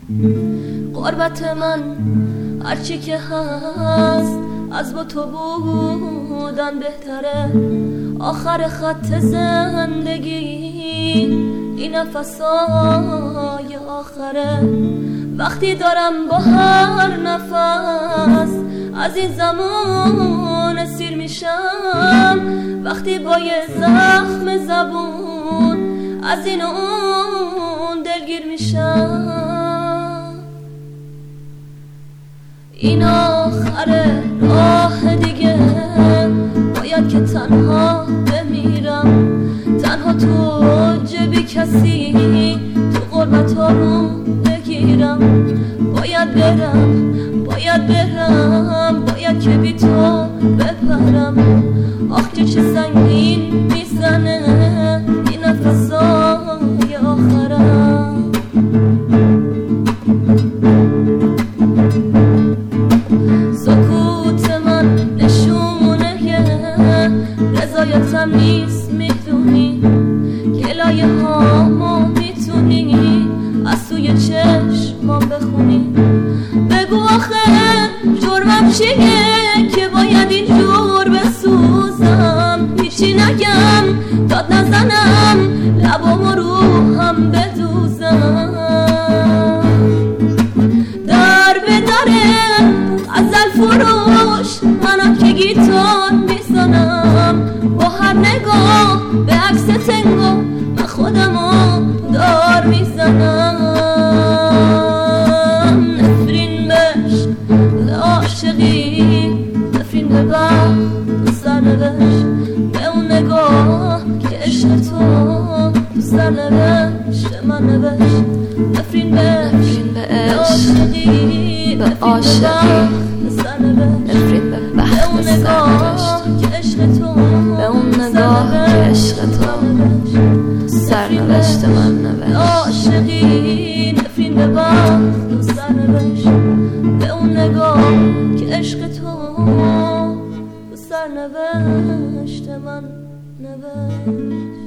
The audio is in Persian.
قربت من هرچی که هست از با تو بودن بهتره. آخر خط زندگی این نفسای آخره. وقتی دارم با هر نفس از این زمان اسیر میشم، وقتی با یه زخم زبون از این اون دلگیر میشم. این آخر راه دیگه باید که تنها بمیرم، تنها تو جبی کسی تو قربت ها رو بگیرم. باید برم باید که بی تو بپرم. آخ که چه سنگین میزنه این نفسای آخرم. سکوت من نشونه رضایتم نیست، میدونی گلایه هامو میتونی از سوی چشمام بخونی. بگو آخه جرمم چیه که باید اینجور بسوزم؟ هیچی نگم داد نزنم لبام و روحم بدوزم. در به دره غزل فروش منم که گیتار میزنم. با هر نگاه به عکس تنگو من خودمو دار میزنم. نفرین بش عاشقی، نفرین به بخت تو سرنوشت، به اون نگاه که عشق تو تو سرنوشت من نوشت. نفرین به عاشقی، به عاشقی، نفرین به بخت تو سرنوشت، به اون نگاه که عشق تو سرنوشت من نوشت. عاشقی نفرین به بخت تو سرنوشت، به اون نگاه که عشق تو سرنوشت من نوشت.